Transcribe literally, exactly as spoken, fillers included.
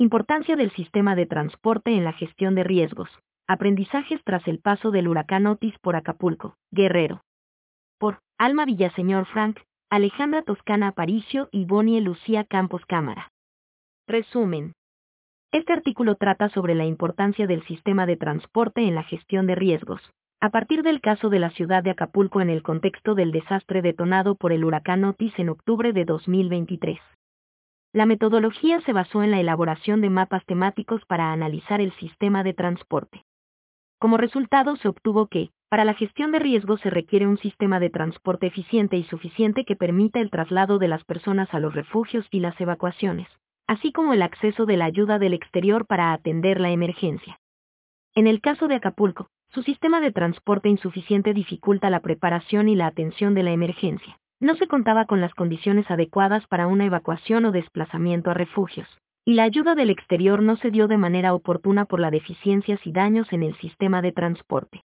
Importancia del sistema de transporte en la gestión de riesgos. Aprendizajes tras el paso del huracán Otis por Acapulco, Guerrero. Por Alma Villaseñor Frank, Alejandra Toscana Aparicio y Bonnie Lucía Campos Cámara. Resumen. Este artículo trata sobre la importancia del sistema de transporte en la gestión de riesgos, a partir del caso de la ciudad de Acapulco en el contexto del desastre detonado por el huracán Otis en octubre de dos mil veintitrés. La metodología se basó en la elaboración de mapas temáticos para analizar el sistema de transporte. Como resultado se obtuvo que, para la gestión de riesgos se requiere un sistema de transporte eficiente y suficiente que permita el traslado de las personas a los refugios y las evacuaciones, así como el acceso de la ayuda del exterior para atender la emergencia. En el caso de Acapulco, su sistema de transporte insuficiente dificulta la preparación y la atención de la emergencia. No se contaba con las condiciones adecuadas para una evacuación o desplazamiento a refugios, y la ayuda del exterior no se dio de manera oportuna por las deficiencias y daños en el sistema de transporte.